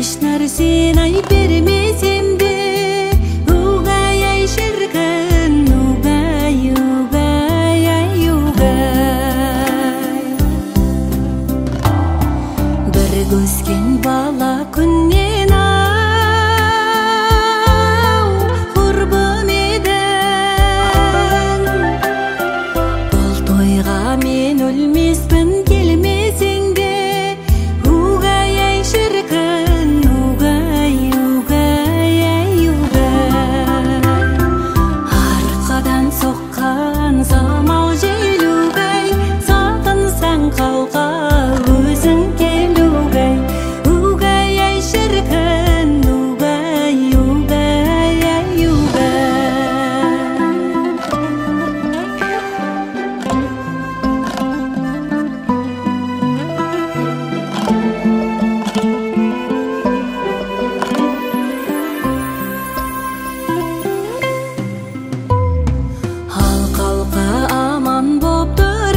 Еш нәрсен ай бермесем де, угай ай шіркін, угай, угай, ай угай. Бір көзген бала күннен ау, құрбым едің. Бұл тойға мен өлмеспін келмесең де, угай ай шіркін, угай, угай, ай угай. Арқадан соққан самал жел угай, сағынсаң қалқа өзің кел угай. Угай ай шіркін, угай, угай, ай угай. Ал қалқа аман боп тұр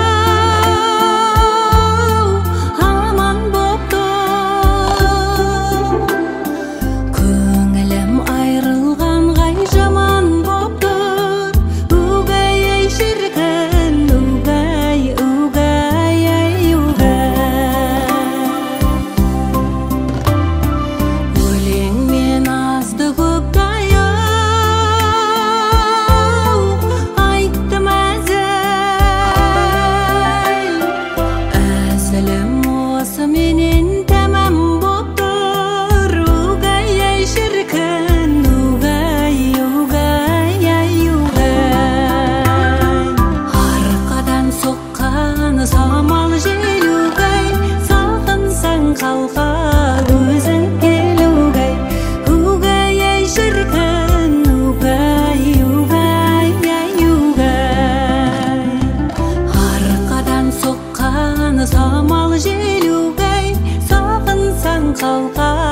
ау, аман боп тұр. Көңілім айрылған ғай жаман боп тұр. Угай ай шіркін, угай, угай, ай угай. Өлеңмен азды көктай ау, айттым әзіл. Әзілім осы менен тәмам боп тұр. Угай ай шіркін, угай, угай, ай угай. Арқадан соққан самал жел угай, сағынсаң қалқа өзің кел угай. Угай ай шіркін, угай, угай, ай угай. Арқадан соққан самал жел угай, сағынсаң қалқа